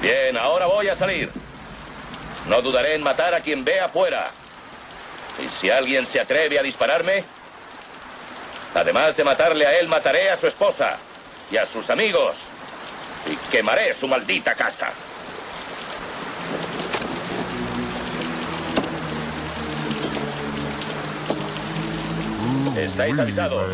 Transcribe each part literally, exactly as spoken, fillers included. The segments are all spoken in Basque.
Bien, ahora voy a salir. No dudaré en matar a quien vea afuera. Y si alguien se atreve a dispararme, además de matarle a él, mataré a su esposa y a sus amigos. Y quemaré su maldita casa. Estáis avisados.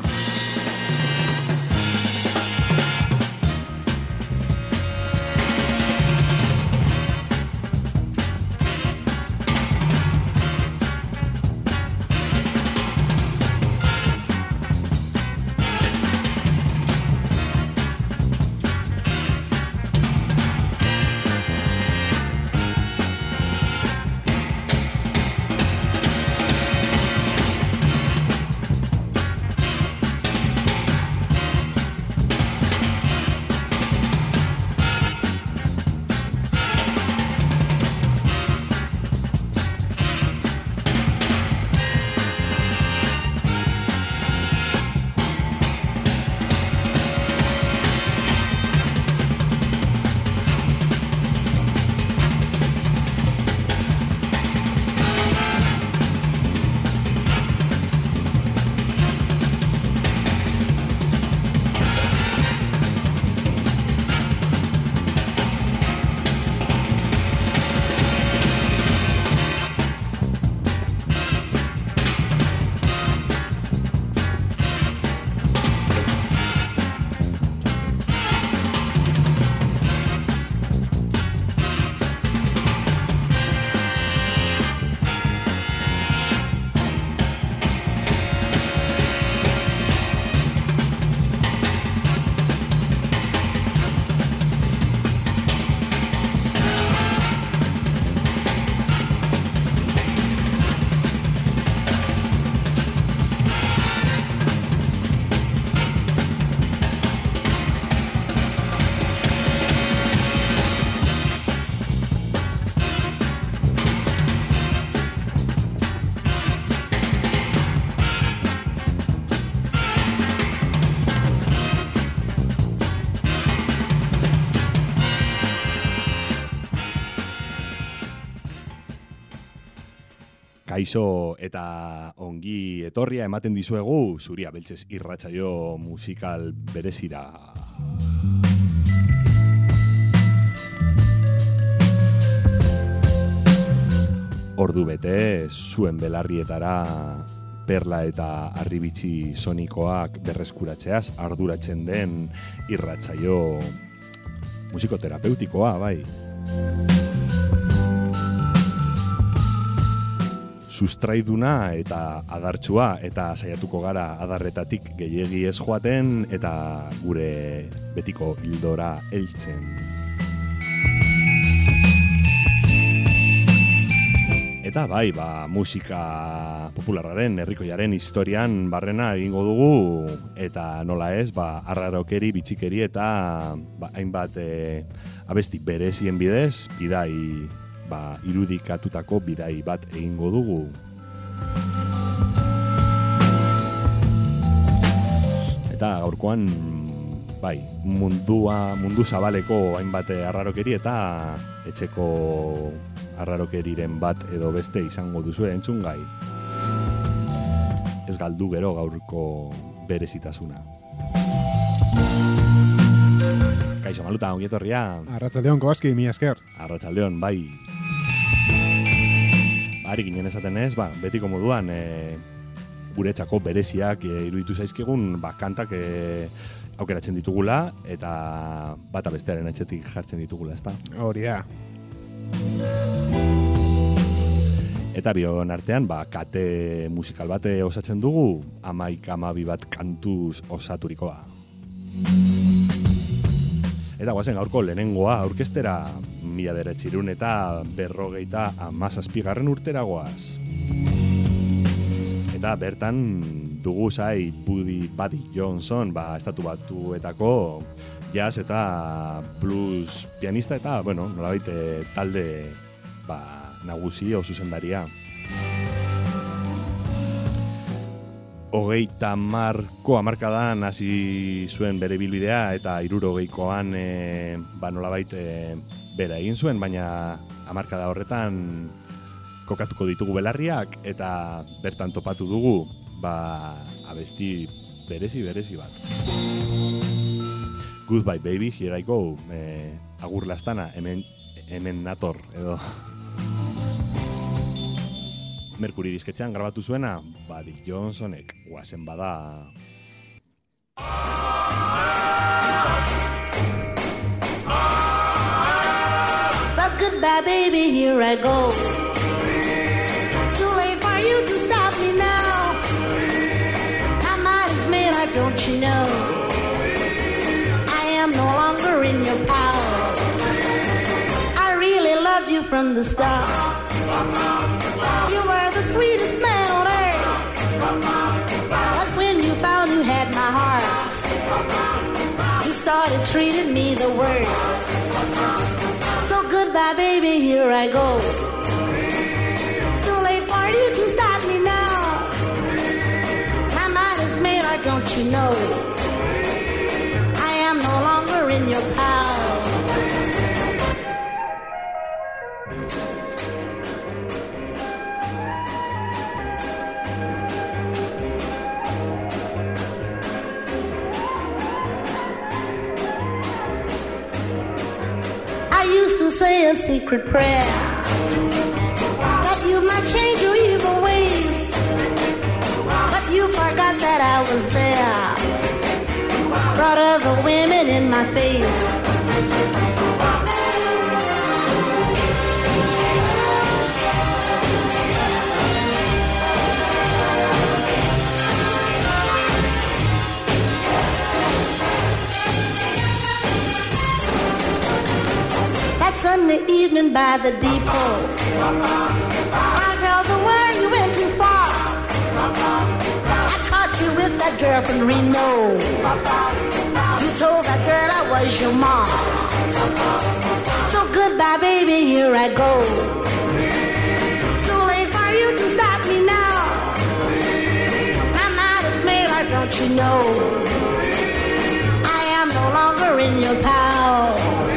Kaixo eta ongi etorria ematen dizuegu Zuria Beltzez irratsaio musikal berezira. Ordu bete zuen belarrietara perla eta harribitxi sonikoak berreskuratzeaz arduratzen den irratsaio musikoterapeutikoa, bai. Sustraiduna eta adartsua eta saiatuko gara adarretatik gehiegi ez joaten eta gure betiko hildora heltzen. Eta bai, ba, musika popularraren, herrikoiaren historian barrena egingo dugu eta nola ez, ba, arrarokeri, bitxikeri eta ba, hainbat e, abesti berezien bidez, bidai ba, irudikatutako bidai bat egingo dugu. Eta gaurkoan, bai, mundua, mundu zabaleko hainbat arrarokeri eta etxeko arrarokeriren bat edo beste izango duzu entzungai. Ez galdu gero gaurko berezitasuna. Kaixo Maluta, ongi etorria. Arratsaldeon, Kobaski, mi esker. Arratsaldeon, bai. Ari ginen esaten ez, ba, betiko moduan e, guretzako bereziak e, iruditu zaizkigun ba, kantak e, aukeratzen ditugula eta bata bestearen etxetik jartzen ditugula, ezta? Hori da. Eta bion artean, ba, kate musikal bate osatzen dugu, amaik amabi bat kantuz osaturikoa. Eta guazen gaurko lehenengoa aurkeztera mila bederatziehun eta berrogeita hamazazpigarren urtera goaz. Eta bertan dugu zai Buddy Buddy Johnson, ba, estatu batuetako jazz eta blues pianista eta, bueno, nolabait talde ba, nagusi o zuzendaria. hogeita marko hamarkadan hasi zuen bere bilbidea eta hirurogeikoan e, ba nolabait e, bera egin zuen, baina hamarkada horretan kokatuko ditugu belarriak eta bertan topatu dugu ba abesti berezi berezi bat. Goodbye baby, here I go. E, agur lastana, hemen hemen nator edo Mercury disketxean grabatu zuena, Buddy Johnsonek guazen bada. But goodbye baby, here I go. It's too late for you to stop me now. My mind is made up, don't you know? I am no longer in your power. I really loved you from the start. You were the sweetest man on earth. But when you found you had my heart, you started treating me the worst. So goodbye baby, here I go. It's too late for you to stop me now. My mind is made up, don't you know? I am no longer in your power. Say a secret prayer that you might change your evil ways, but you forgot that I was there, brought other women in my face. Sunday evening by the depot, I held the word you went too far. I caught you with that girl from Reno. You told that girl I was your mom. So goodbye baby, here I go. It's too late for you to stop me now. My mind is made up, don't you know? I am no longer in your power.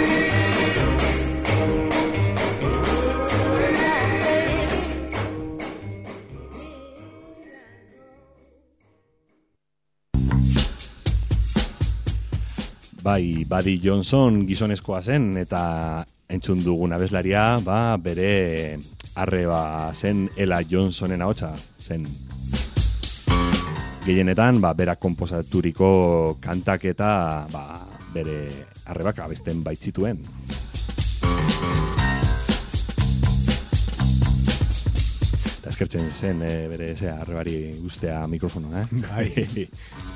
Bai, Buddy Johnson gizonezkoa zen eta entzun dugun abeslaria, ba, bere arreba zen Ella Johnsonen ahotsa zen. Gehienetan, ba, berak konposaturiko kantak eta ba, bere arrebak abesten baitzituen. Eta eskertzen zen e, bere ze arrebari guztea mikrofono, eh? Bai.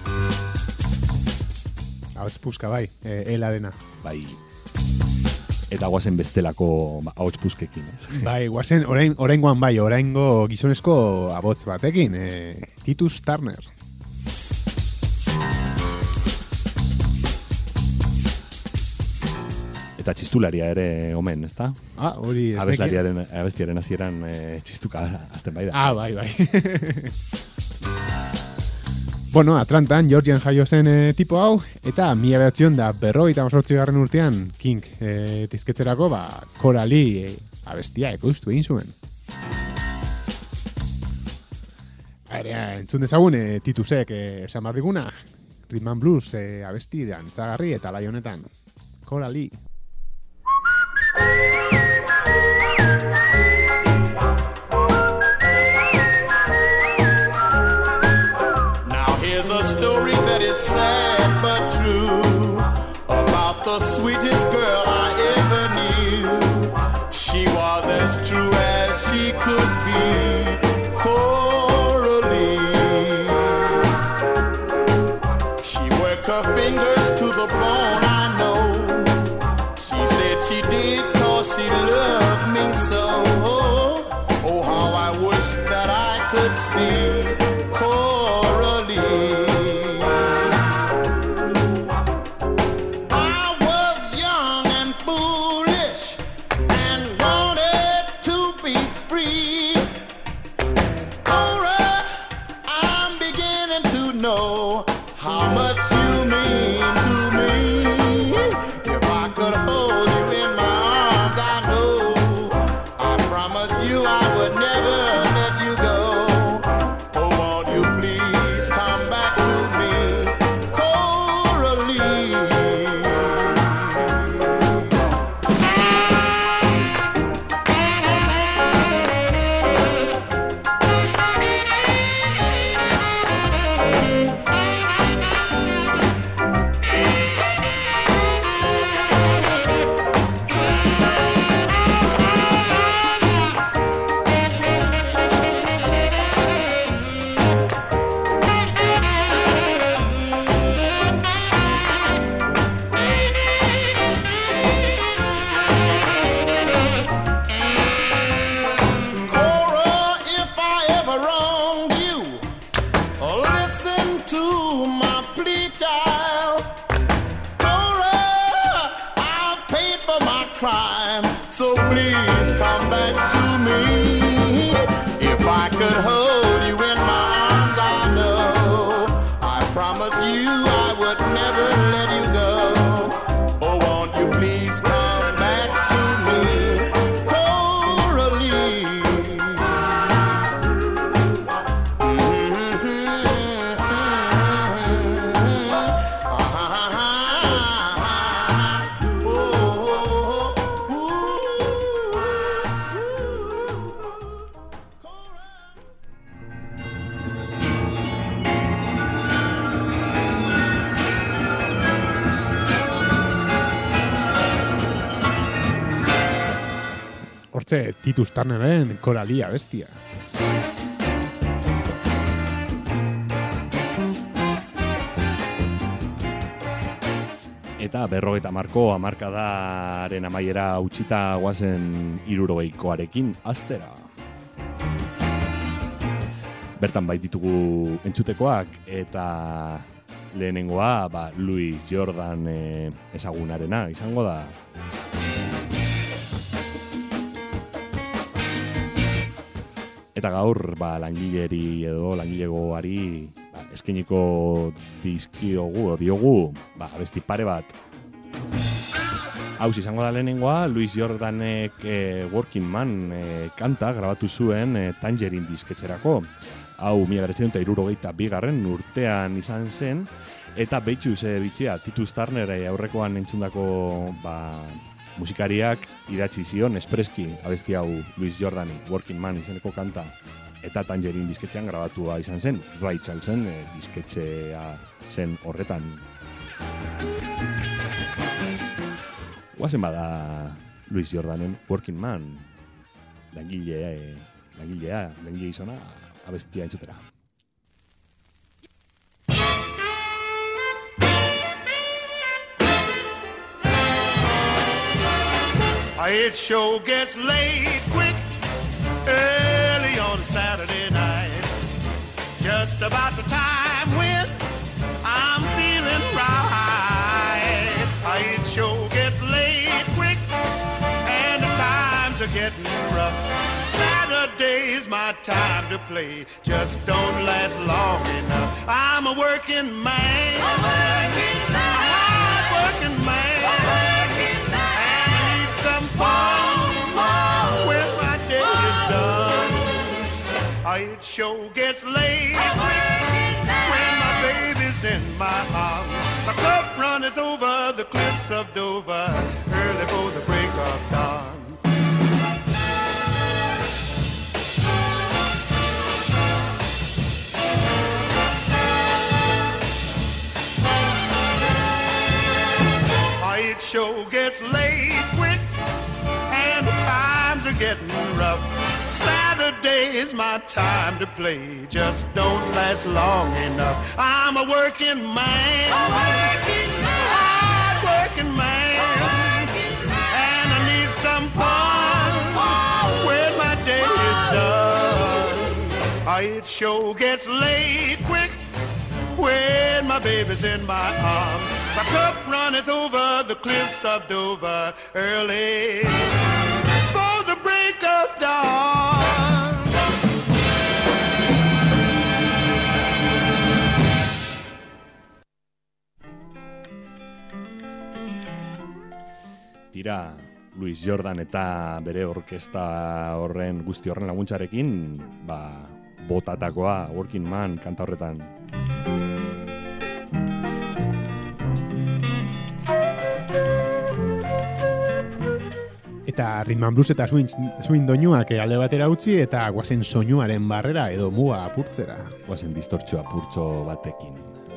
Ahots puska bai, e, Ela dena. Bai. Eta guazen bestelako ba, ahots puskekin, ez? Bai, guazen orain, oraingoan bai, oraingo gizonezko abots batekin, e, Titus Turner. Eta txistularia ere omen, ezta? Ah, hori... Abeslariaren, abestiaren hasieran e, txistuka azten bai da. Ah, bai, bai. Bueno, Atlantan, Georgian jaio zen e, tipo hau, eta mila behatzion da berrogeita hamazortzi garren urtean, King e, tizketzerako, ba, Coralie e, abestia ekoiztu egin zuen. Area, entzun dezagun, e, Titusek esan bar diguna, Rhythm and Blues e, abesti dantzagarri eta lai honetan. Coralie. Story that is sad but true about the sweetest girl I ever knew. She was as true as she could be, Coralie. She worked her fingers to the bone, I know. She said she did 'cause she loved crime, so please come back to me. If I could hold you in my arms, I know I promise you I would never let you go. Oh, won't you please come back to me, Coralie? Mm-hmm. Hortxe, Titus Turneren Coralie abestia. Eta berrogeita marko hamarkadaren amaiera utzita guazen hirurogeikoarekin astera. Bertan bait ditugu entzutekoak eta lehenengoa ba, Louis Jordan eh, ezagunarena izango da. Eta gaur ba, langileri edo langilegoari ba, eskeniko dizkiogu o diogu ba, abesti pare bat. Hau izango da lehenengoa, Louis Jordanek eh, Working Man eh, kanta grabatu zuen eh, Tangerine disketxerako. Hau mila bederatziehun eta hirurogeita bigarren urtean izan zen, eta behitxuz eh, bitxia Titus Turner eh, aurrekoan entzundako ba, musikariak idatzi zion espreski abesti hau Louis Jordani, Working Man izeneko kanta, eta Tangerine disketxean grabatua izan zen, Ray Charlesen eh, disketxea zen horretan. Guazen bada Louis Jordanen Working Man, langilea, eh, langilea, langile izona, abestia entzutera. It sure gets late quick early on a Saturday night, just about the time when I'm feeling right. It sure gets late quick and the times are getting rough. Saturday's my time to play, just don't last long enough. I'm a working man, a working man, a hard working man, a working man, and I need some fun when my day is done. It sure gets late when my baby's in my arms. My cup runneth over the cliffs of Dover early for the break of dawn. It sure gets late quick and the times are getting rough. Saturday is my time to play, just don't last long enough. I'm a working man, a working man, hard working man, a working man, and I need some fun when my day is done. It sure gets late quick when my baby's in my arms. My cup runneth over the cliffs of Dover early for the break of dawn. Tira, Louis Jordan eta bere orkesta horren guzti horren laguntzarekin, ba, botatakoa Working Man kanta horretan. Eta rhythm and blues eta swing, swing doinuak alde batera utzi eta guazen soinuaren barrera edo muga apurtzera. Guazen distortxo apurtxo batekin.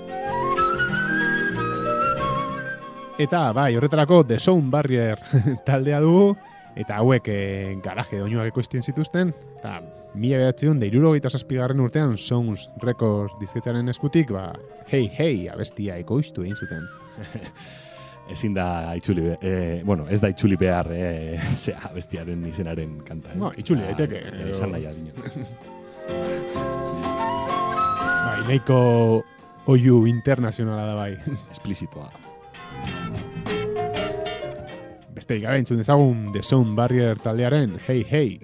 Eta bai, horretarako The Sound Barrier taldea dugu, eta hauek e, garaje doinuak ekoiztien zituzten, eta mila bederatziehun eta hirurogeita zazpigarren urtean Sounds Records disketxaren eskutik, ba, hey, hey, abestia ekoiztu egin zuten. Ezin da itxuli, eh, bueno, ez da itxuli behar, eh, zea, bestiaren izenaren kanta. Eh? No, itxuli daiteke. Eh, esan nahi adino. Bai, nahiko oiu internazionala da bai. Esplizitoa. besteik gabe entzun dezagun The Sound Barrier taldearen Hey Hey.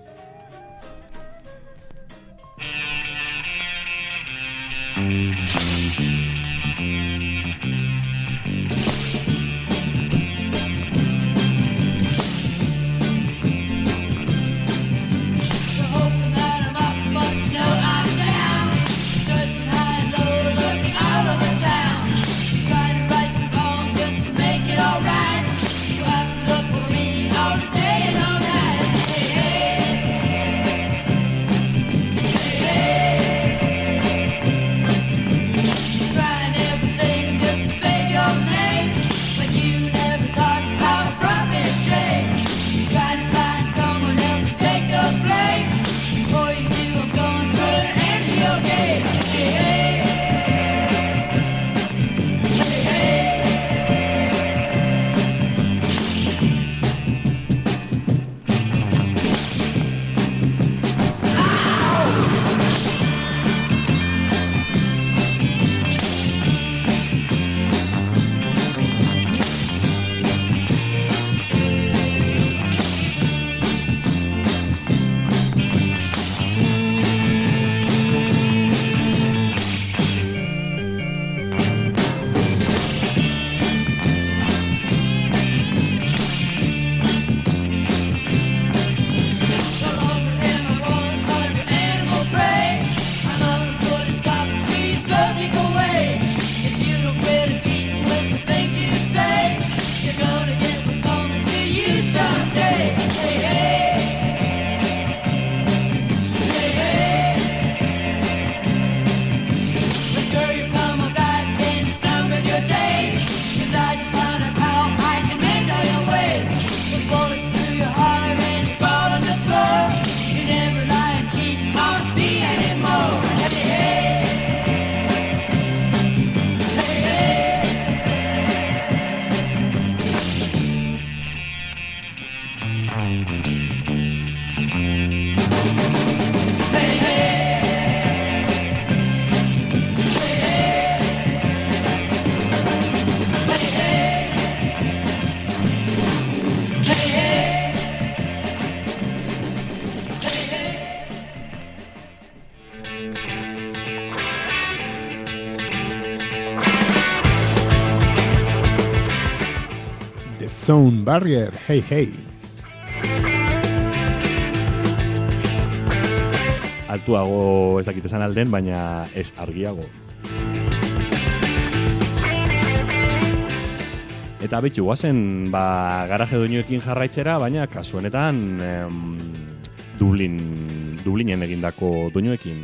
Sound Barrier, Hey Hey. Altuago ez dakit esan alden, baina ez argiago. Eta betxu, guazen, ba, garaje doinuekin jarraitzera, baina kasu honetan em, Dublin, Dublinen egindako doinuekin.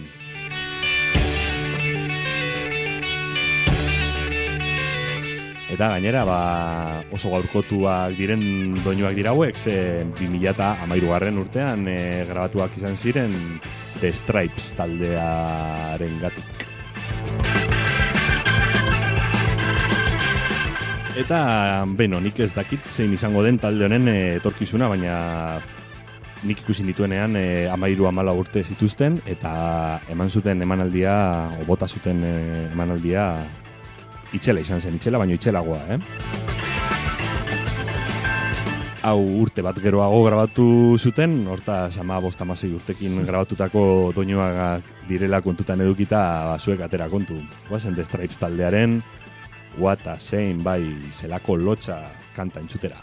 Eta gainera, ba, oso gaurkotuak diren doinuak dira hauek, ze bi mila hamairugarren urtean e, grabatuak izan ziren The Stripes taldearen gatik. Eta, beno, nik ez dakit zein izango den talde honen e, etorkizuna, baina nik ikusi nituenean e, hamairu hamala urte zituzten, eta eman zuten emanaldia, o bota zuten e, emanaldia, itxela izan zen, itxela baino itxelagoa, eh? Hau urte bat geroago grabatu zuten, hortaz ama bost hamasei urtekin grabatutako doinuak direla kontutan edukita, ba, zuek atera kontu. Guazen The Stripes taldearen, What a Shame, bai, zelako lotxa kanta entzutera.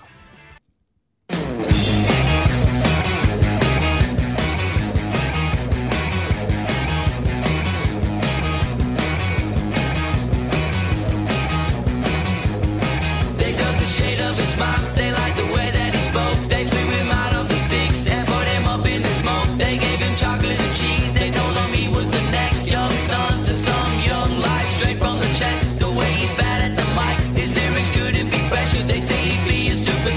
They say he be a super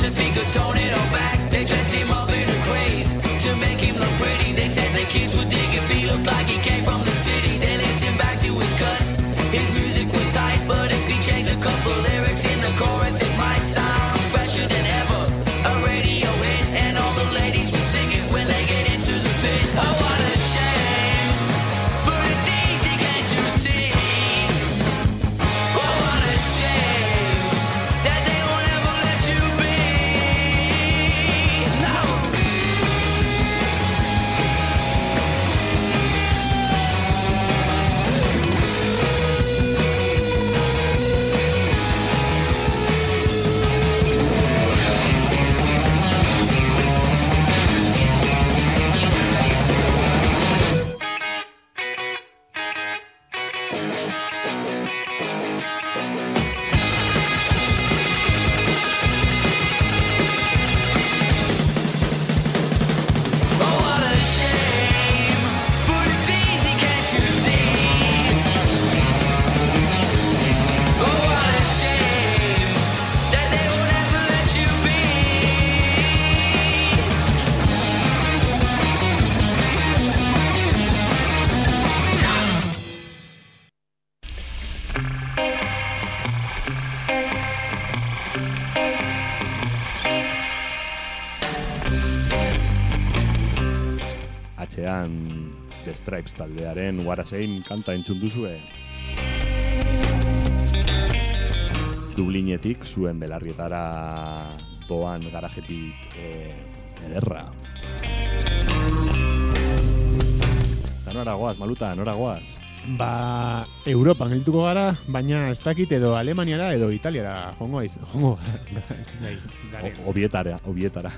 gosh, if he could tone it all back. They dressed him up in a craze to make him look pretty. They said the kids would dig if he looked like he came from the city. They listened back to his cuts. His music was tight, but if he changed a couple lyrics in the chorus, it might sound fresher than ever. A radio hit, and all the ladies would sing it when they get into the pit. Oh, what a shame, but it's easy, can't you see? Oh, what a shame that they won't ever let you be. No. Atzean The Stripes taldearen What a Shame kanta entzun duzue. Dublinetik zuen belarrietara doan garajetik eh, ederra. Eta nora goaz, Maluta, nora goaz? Ba, Europan gelituko gara, baina ez dakit edo Alemaniara edo Italiara jongo aiz, jongo gai, garen. O- Obietara, obietara.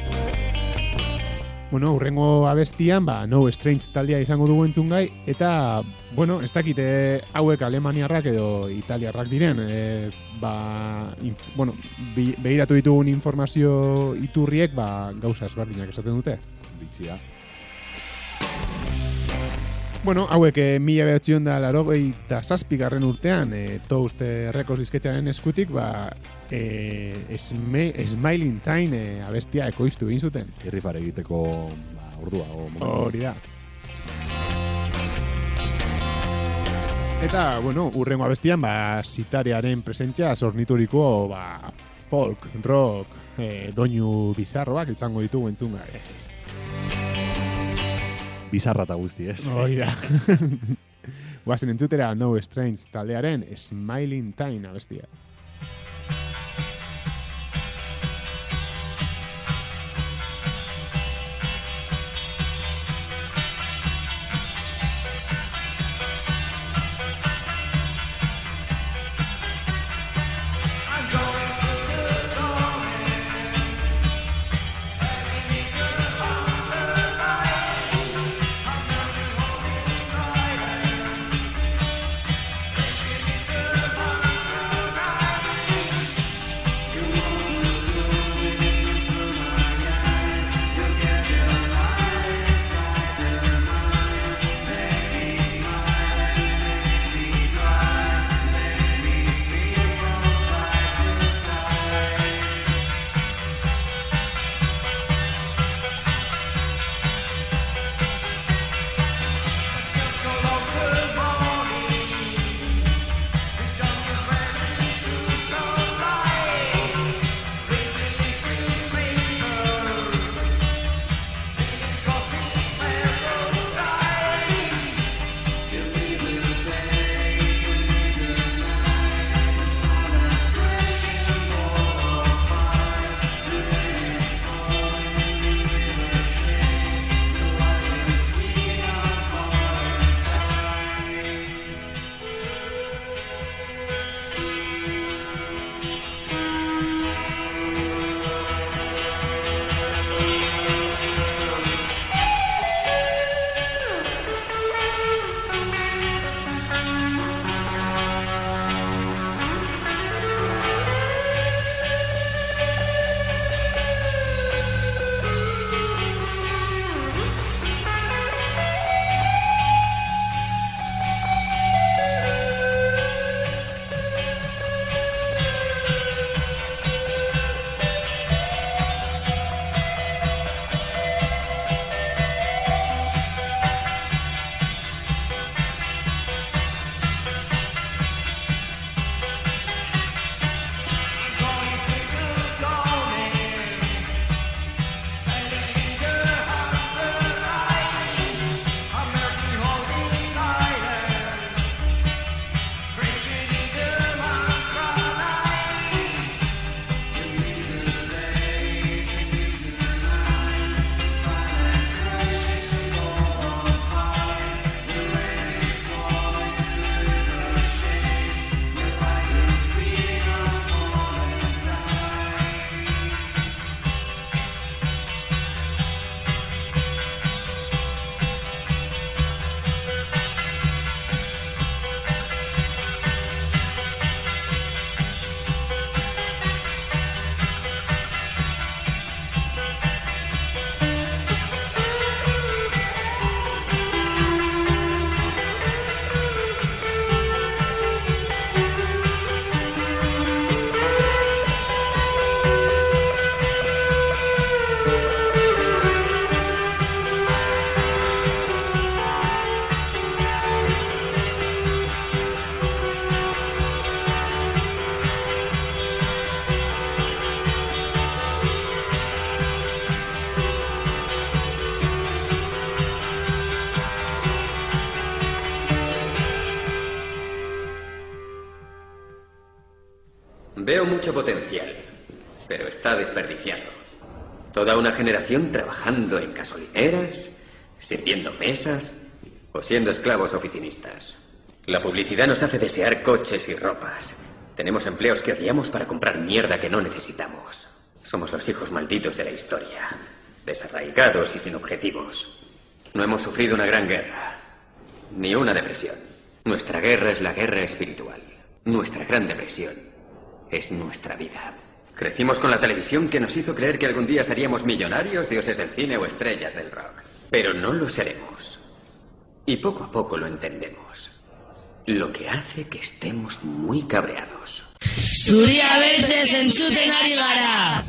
Bueno, urrengo abestian, ba, No Strange taldea izango dugu entzungai, eta, bueno, ez dakite hauek alemaniarrak edo italiarrak diren, e, ba, inf, bueno, bi, behiratu ditugun informazio iturriek, ba, gauza ezberdinak esaten dute. Bitxia. Bueno, hauek e, mila behatzion da larogei eta zazpigarren urtean, e, Toast Records disketxaren eskutik, ba, e, esme, Smiling Time e, abestia ekoiztu egin zuten. Irrifar egiteko ba, ordua. O, momentu. Hori da. Eta, bueno, urrengo abestian, ba, sitariaren presentzia sornituriko, ba, folk, rock, e, doinu bizarroak izango ditugu entzungai. Bizarra eta guzti, ez? Hori da. Guazen entzutera No Strange taldearen Smiling Time abestia. Thank mucho potencial, pero está desperdiciado. Toda una generación trabajando en gasolineras, sirviendo mesas o siendo esclavos oficinistas. La publicidad nos hace desear coches y ropas. Tenemos empleos que odiamos para comprar mierda que no necesitamos. Somos los hijos malditos de la historia, desarraigados y sin objetivos. No hemos sufrido una gran guerra, ni una depresión. Nuestra guerra es la guerra espiritual. Nuestra gran depresión es nuestra vida. Crecimos con la televisión que nos hizo creer que algún día seríamos millonarios, dioses del cine o estrellas del rock. Pero no lo seremos. Y poco a poco lo entendemos. Lo que hace que estemos muy cabreados. Zuria beltzez entzuten ari gara!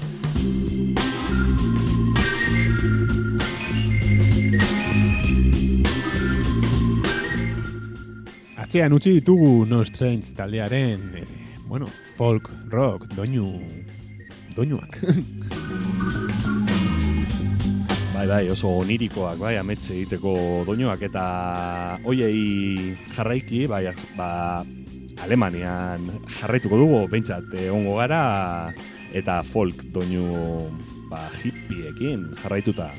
Atzean utzi ditugu No Strange taldearen, eh, bueno, folk, rock, doinu, doinuak. Bai, bai, oso onirikoak, bai, ametxe egiteko doinuak, eta hoiei jarraiki, bai, ba, Alemanian jarraituko dugu, behintzat, egongo gara, eta folk doinu, ba, hippiekin jarraituta.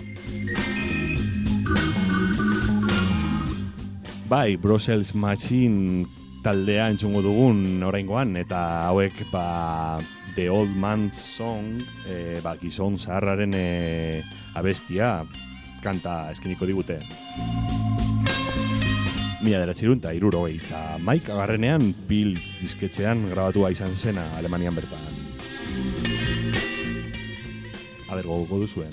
Bai, Brussels Machine taldea entzungo dugun oraingoan, eta hauek, ba, The Old Man's Song, e, ba, gizon zaharraren e, abestia, kanta eskeniko digute. Mila deratxirunta, irurogei, eta maik agarrenean Pils disketxean grabatua izan zena Alemanian bertan. Aber, gogoko duzuen.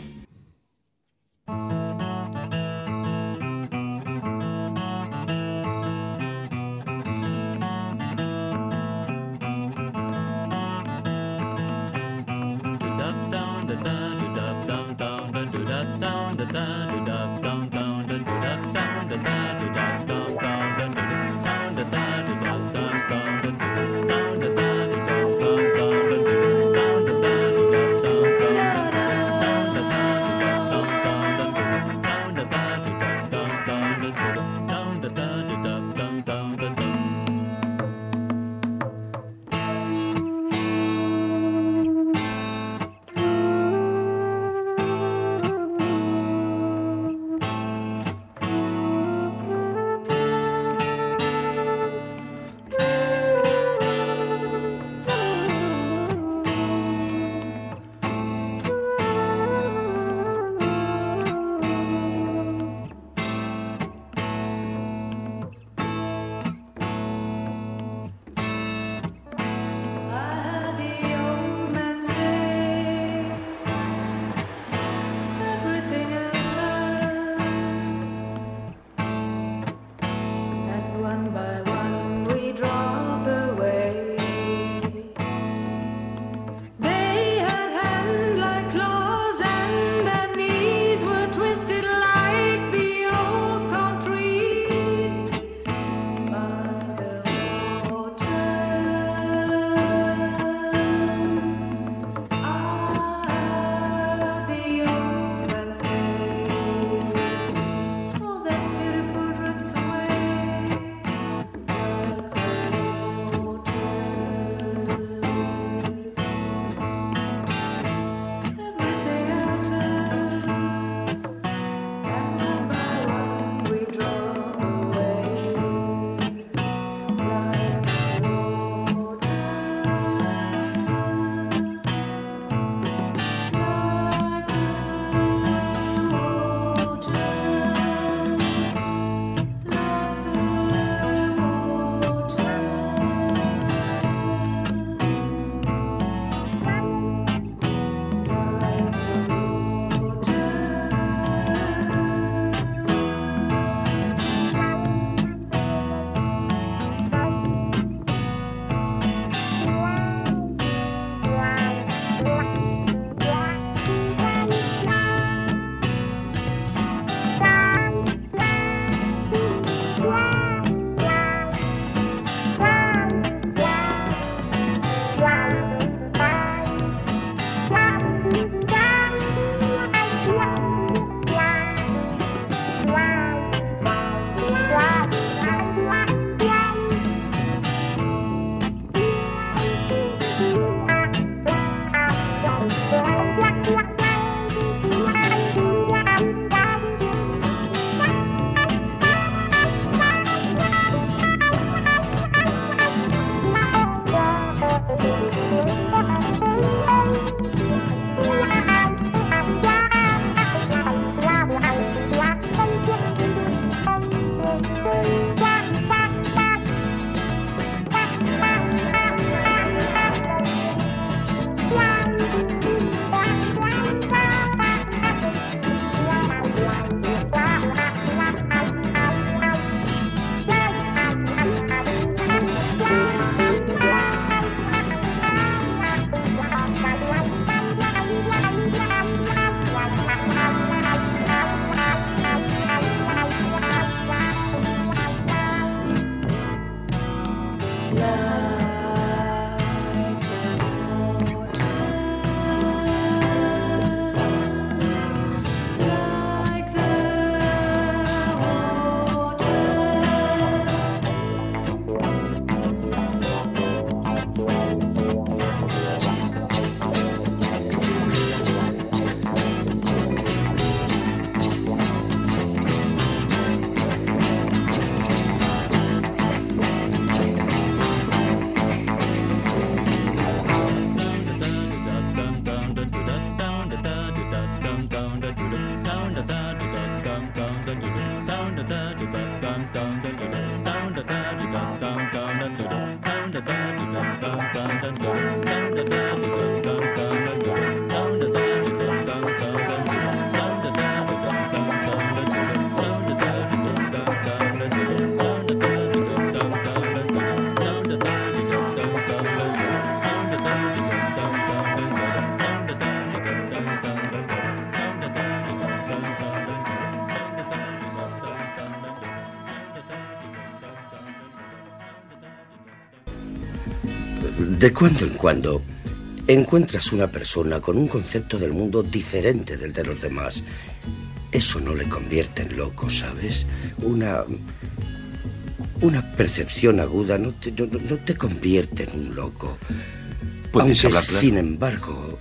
De cuando en cuando encuentras una persona con un concepto del mundo diferente del de los demás. Eso no le convierte en loco, ¿sabes? Una... Una percepción aguda no te, no, no te convierte en un loco. ¿Puedes Aunque, hablar claro? Sin embargo,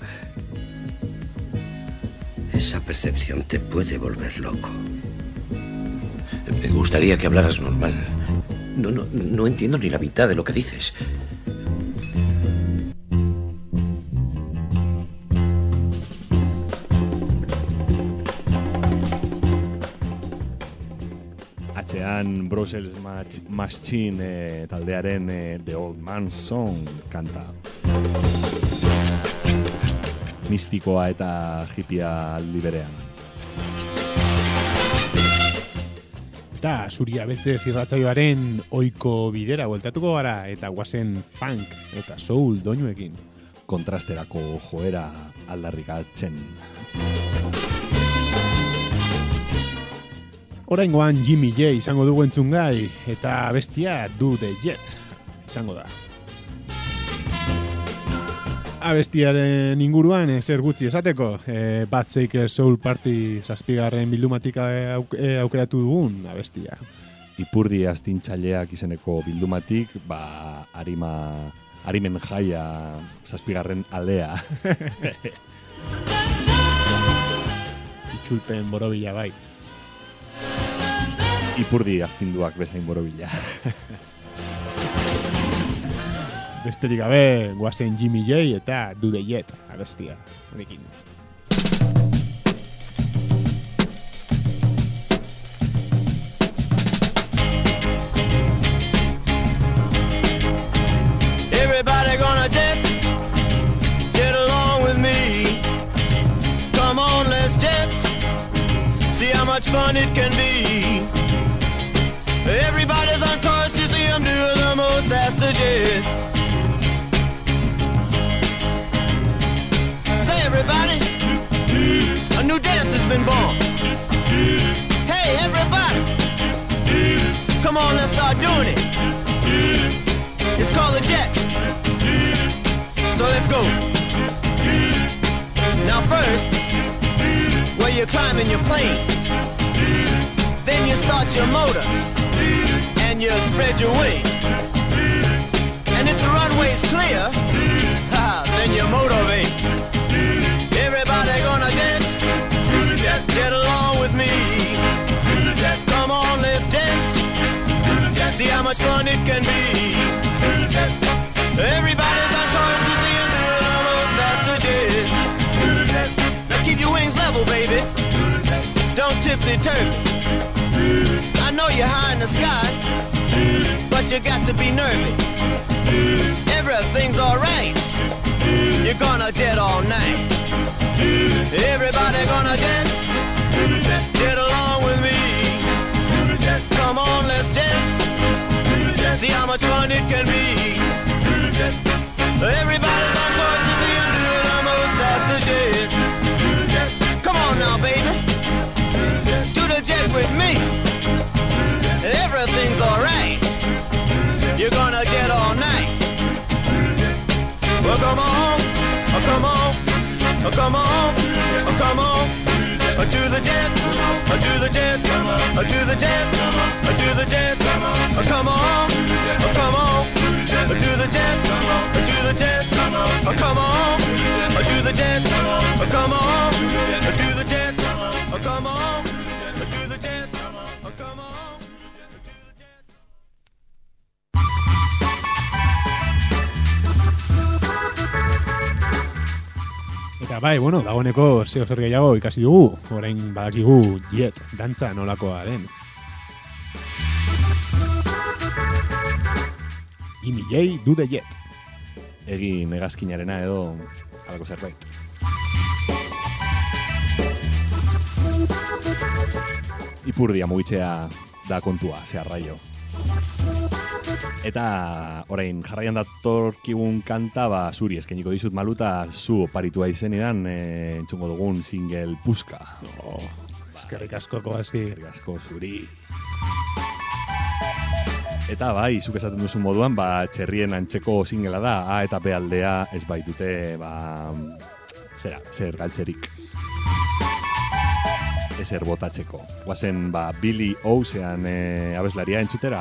esa percepción te puede volver loco. Me gustaría que hablaras normal. No, no, no entiendo ni la mitad de lo que dices. Atzean Brussels Match Machine eh, taldearen eh, The Old Man's Song kanta. Mistikoa eta hippia aldi berean. Eta zuria beltzez irratzaioaren oiko bidera bueltatuko gara eta guazen funk eta soul doinuekin. Kontrasterako joera aldarrikatzen. Oraingoan Jimmy J izango dugu entzungai eta abestia Do The Jet izango da. Abestiaren inguruan ezer gutxi esateko, e, Bad Shake Soul Party zazpigarren bildumatik auk, e, aukeratu dugun abestia. Ipurdi astintzaileak izeneko bildumatik, ba, arima, arimen jaia zazpigarren alea. Itzulpen borobila bai. Ipurdi astinduak bezain borobila. Besterik gabe, guazen Jimmy J eta Do The Jet abestia. Honekin. Everybody gonna jet, get along with me. Come on, let's jet, see how much fun it can be. Everybody's on course to see them do the most, that's the jet. Say everybody, a new dance has been born. Hey everybody, come on, let's start doing it. It's called a jet, so let's go. Now first, where you're climbing your plane, then you start your motor, and you spread your wings. And if the runway's clear, ha, then you motivate. Everybody gonna jet, jet along with me. Come on, let's jet, see how much fun it can be. Everybody's on course to see him do it almost, that's the jet. Now keep your wings level, baby, don't tipsy-turvy. I know you're high in the sky, but you got to be nervy. Everything's alright, you're gonna jet all night. Everybody gonna jet, jet along with me. Come on, let's jet, see how much fun it can be. Everybody's on course to see him do it almost, that's the jet. Come on now, baby, do the jet with me. Everything's alright, you're gonna jet all night. Well, come on, oh, come on, oh, come on, oh, come on. Oh, do the jet, oh, do the jet, oh, do the jet, oh, do the jet. Oh, come on, oh, come on, oh, do the jet, oh, do the jet. Oh, come on, oh, do the jet, oh, come on, oh, do the jet, oh, come on, oh, do the jet, oh, come on. Eta bai, bueno, dagoeneko zeo zer gehiago ikasi dugu, orain badakigu jet, dantza nolakoa den. Jimmy J, Do The Jet. Egin hegazkinarena edo alako zerbait. Ipurdia mugitzea da kontua, zehar raio. Eta orain jarraian datorkigun kanta, ba, zuri eskeniko dizut maluta, zu oparitua izenidan e, entzungo dugun single Puska. Oh, eskerrik asko, Kowalski. Eskerrik asko, zuri. Eta bai, zuk esaten duzu moduan, ba, txerrien antzeko singela da, A eta B aldea ez baitute, ba, zera, zer galtzerik. Ezer botatzeko. Guazen, ba, Billy Ocean e, abeslaria entzutera.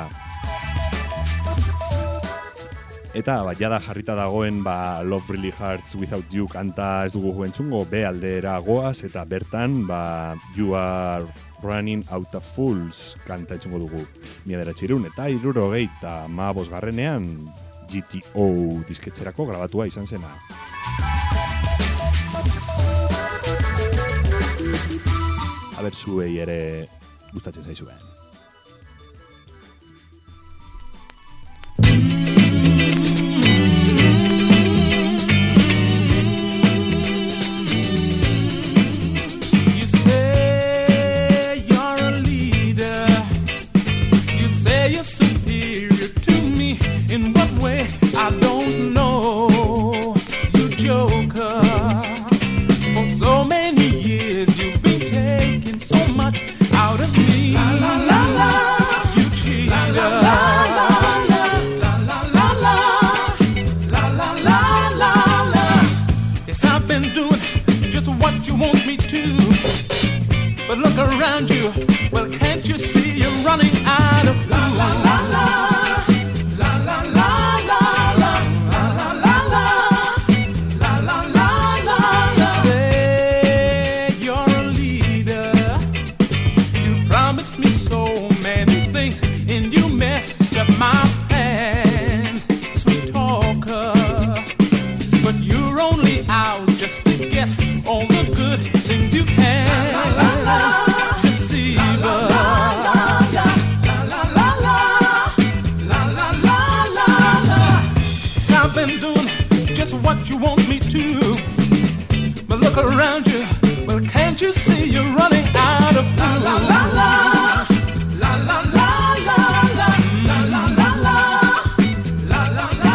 Eta, ba, jada jarrita dagoen, ba, Love Really Hurts Without You kanta ez dugu entzungo, B aldera goaz, eta bertan, ba, You Are Running Out of Fools kanta entzungo dugu. Mila beratxirun, eta iruro geita ma bosgarrenean G T O disketxerako grabatua izan zena. Aber zuei ere gustatzen zaizuen. Superior to me, in what way I don't know. You joker, for so many years you've been taking so much out of me. La la la la, you cheater. La la la la, la la la la, la la la la la. Yes, I've been doing just what you want me to, but look around you. Well, can't you see you're running out of food? La la la la, la la la la, la la la la, la la la la. You say you're a leader. You promised me so many things, and you messed up my plans. Sweet talker, but you're only out just to get all the good things you can. La la la la. Been doing just what you want me to, but look around you. Well, can't you see you're running out of food? La la la la, la la la la, la la la la, la la la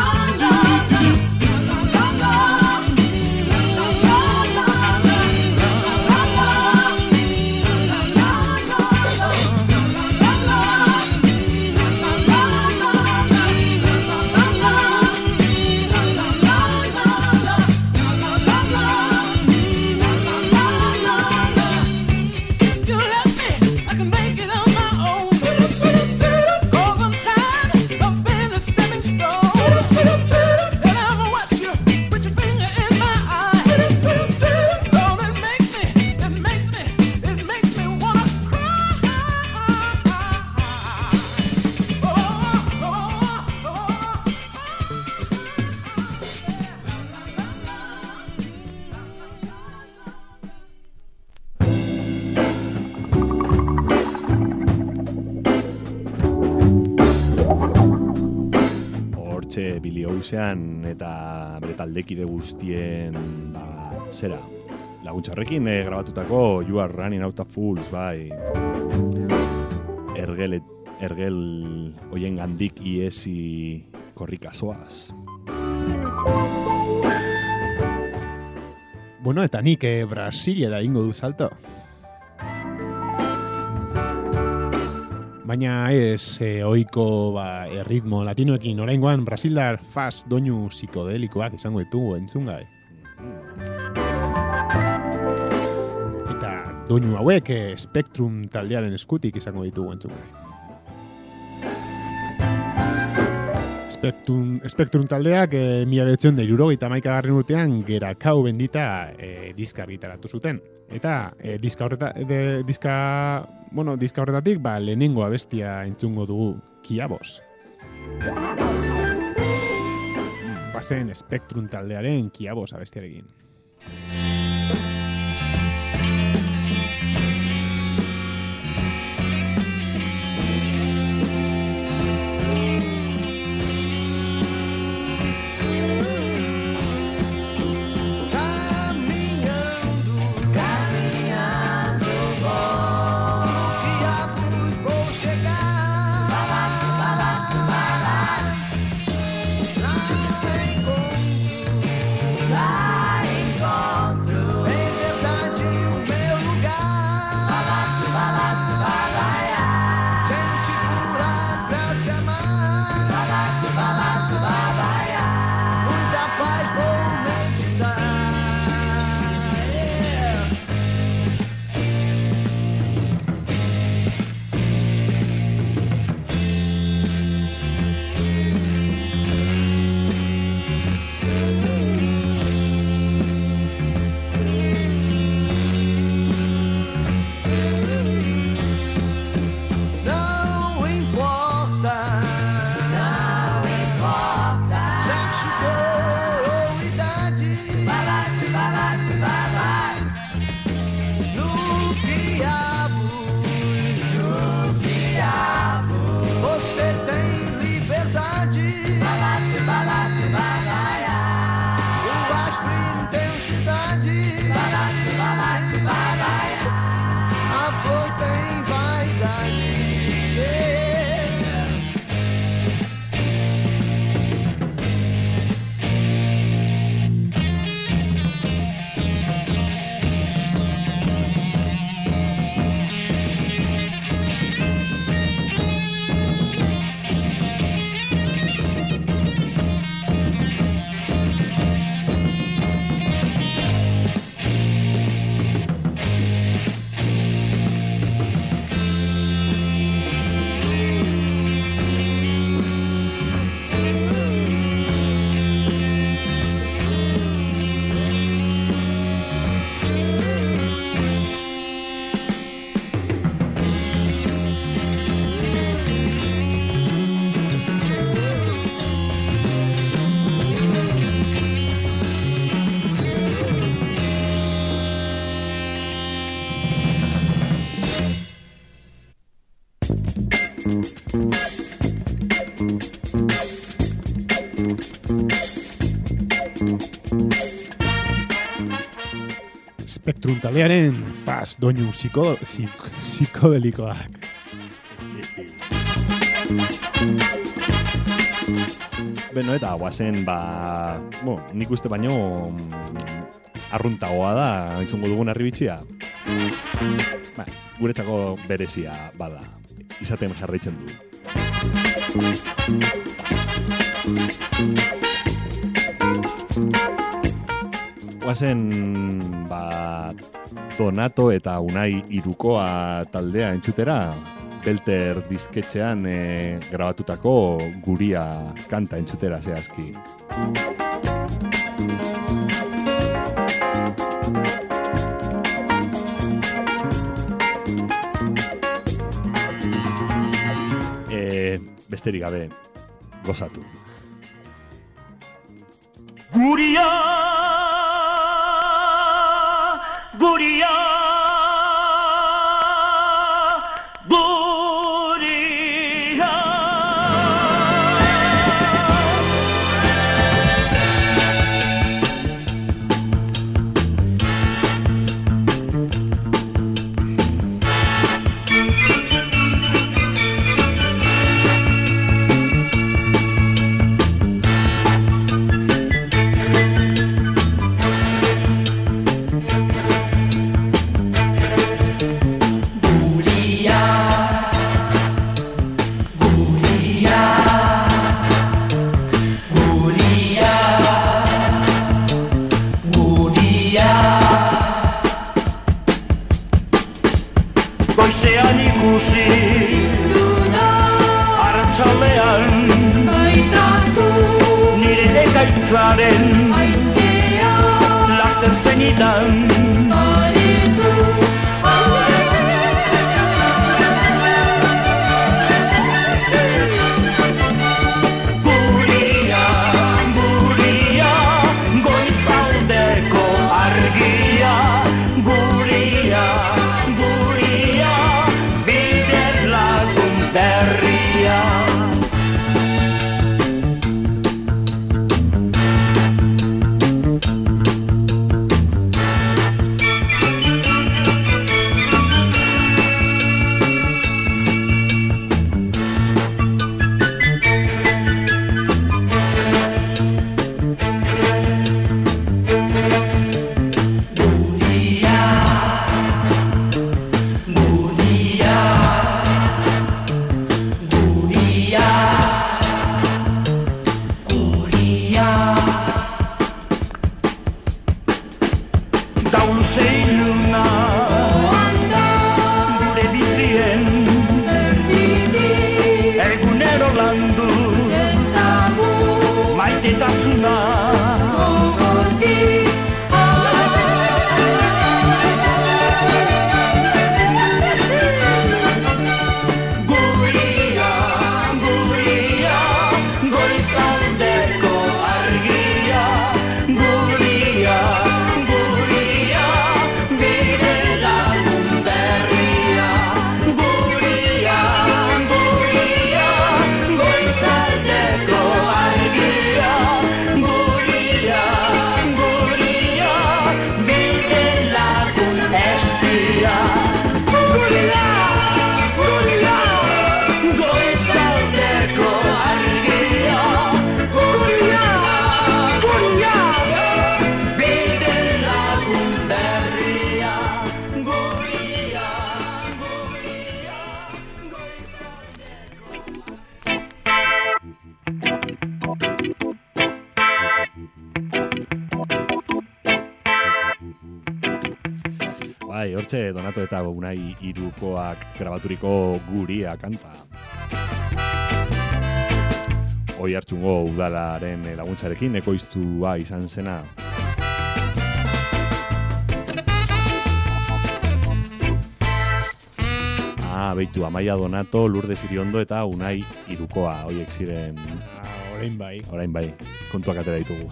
Billy Ocean eta bere taldekide guztien, ba, zera, laguntza horrekin eh, grabatutako You Are Running Out of Fools, bai, ergel, ergel oien gandik iesi korrikazoaz. Bueno, eta nik eh, Brasilera ingo du salto. Baina ez eh, oiko ba, erritmo latinoekin, oraingoan Brasildar fast doinu psikodelikoak izango ditugu entzungai. Eta doinu hauek eh, Spectrum taldearen eskutik izango ditugu entzungai. Spectrum, Spectrum taldeak eh, mila bederatziehun eta hirurogeita hamaikagarren urtean Gerakau bendita eh, diska argitaratu zuten. Eta eh, diska horreta, de, diska, bueno, diska horretatik ba, lehenengo abestia entzungo dugu Kiabos. Bazen Spectrum taldearen Kiabos abestiarekin. Lá encontro, em verdade, o meu lugar. Spektrum taldearen fast doinu psiko, psiko, psikodelikoak. Beno, eta guazen, ba, bo, nik uste baino mm, arruntagoa da, entzungo dugun arribitxia. Ba, guretzako berezia bada, izaten jarraitzen du. Guazen, ba, Donato eta Unai Irukoa taldea entzutera, Belter disketxean e, grabatutako Guria kanta entzutera zehazki. E, besterik gabe, gozatu. Guria, Guria, goizean ikusi arratsaldean nire ekaitzaren laster zenitan Bai, hortxe Donato eta Unai Irukoak grabaturiko Guria kanta. Hoi hartzungo udalaren laguntzarekin ekoiztua izan zena. Ah, beitu, Amaia Donato, Lourdes Iriondo eta Unai Irukoa. Hoiek ziren... Ah, orain bai. Orain bai, kontuak atera ditugu.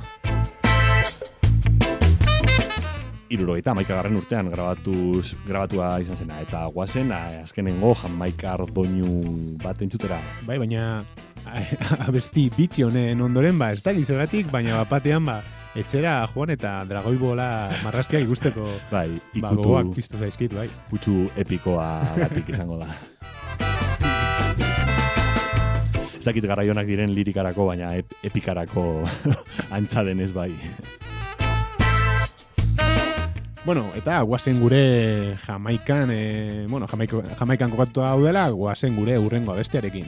Hirurogeita hamaikagarren urtean grabatuz, grabatua izan zena, eta guazen azkenengo jamaikar doinu bat entzutera. Bai, baina abesti bitxi honen ondoren, ba, ez da gizogatik, baina bapatean, ba, etxera joan eta dragoibola marrazkiak ikusteko bai, ba, ikutu, gogoak piztu zaizkit, bai. Kutsu epikoa batik izango da. Ez dakit garaionak diren lirikarako, baina ep epikarako antza denez bai. Bueno, eta guazen gure Jamaikan, e, bueno, Jamaiko, Jamaikan kokatuta daudela, guazen gure urrengo abestiarekin.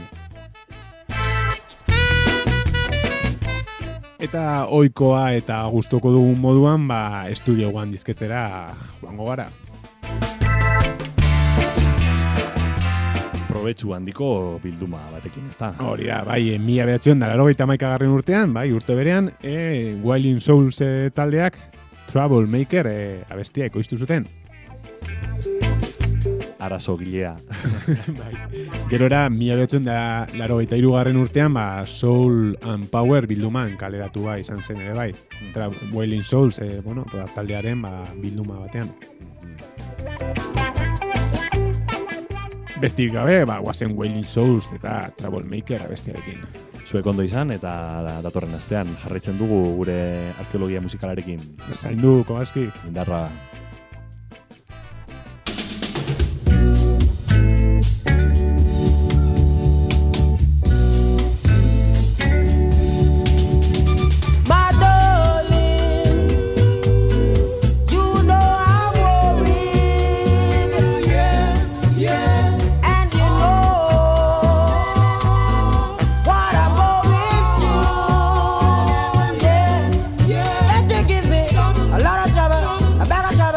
Eta ohikoa eta gustoko dugun moduan, ba, estudioan dizketzera joango gara. Probetxu handiko bilduma batekin, ezta? Hori da, bai, mila behatzion da laurogeita hamaikagarren urtean, bai, urte berean, e, Wailing Souls e, taldeak Troublemaker e, abestia ekoiztu zuten. Arazo gilea. Bai. Gerora, mila behatzion da laurogeita hirugarren urtean, ba, Soul and Power bilduman kaleratu bai izan zen ere bai. Tra Wailing Souls, e, bueno, taldearen ba, bilduma batean. Bestirik gabe, ba, guazen Wailing Souls eta Troublemaker abestiarekin. Zuek ondo izan eta datorren astean jarraitzen dugu gure arkeologia musikalarekin. Zaindu, Kobaski. Indarra. A lot of trouble, a bag of trouble.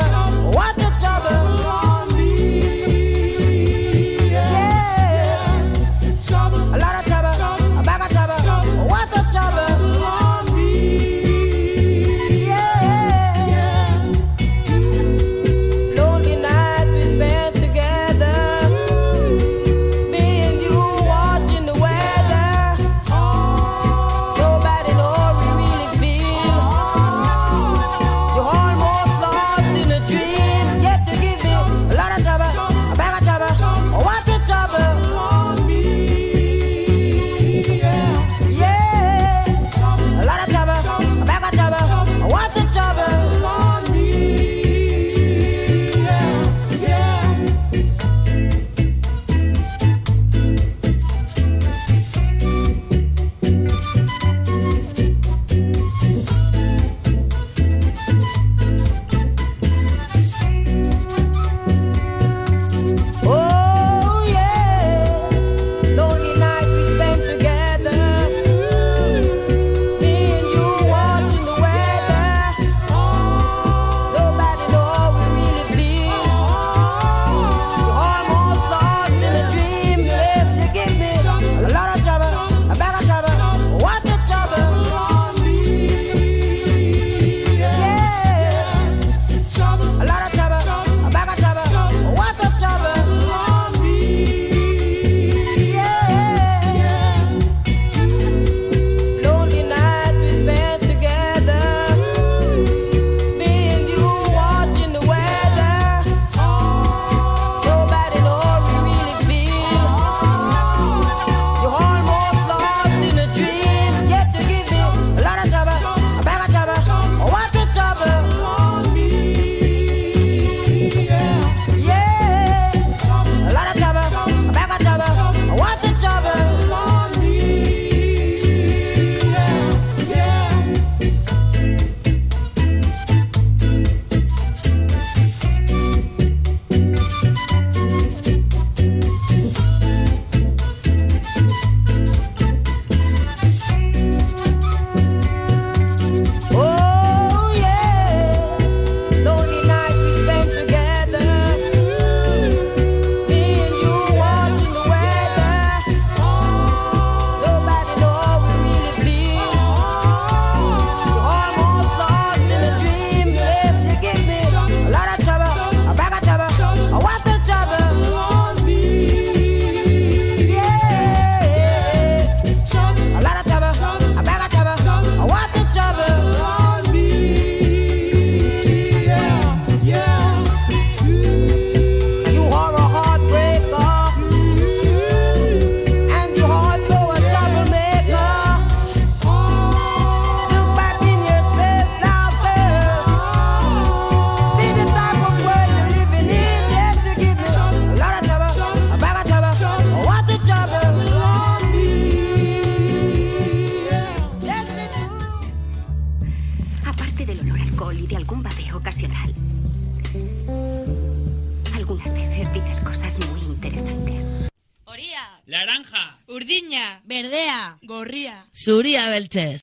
aparte del olor a alcohol y de algún babeo ocasional, algunas veces dices cosas muy interesantes. Horia. Laranja. Urdiña. Berdea. Gorria. Zuria beltzez.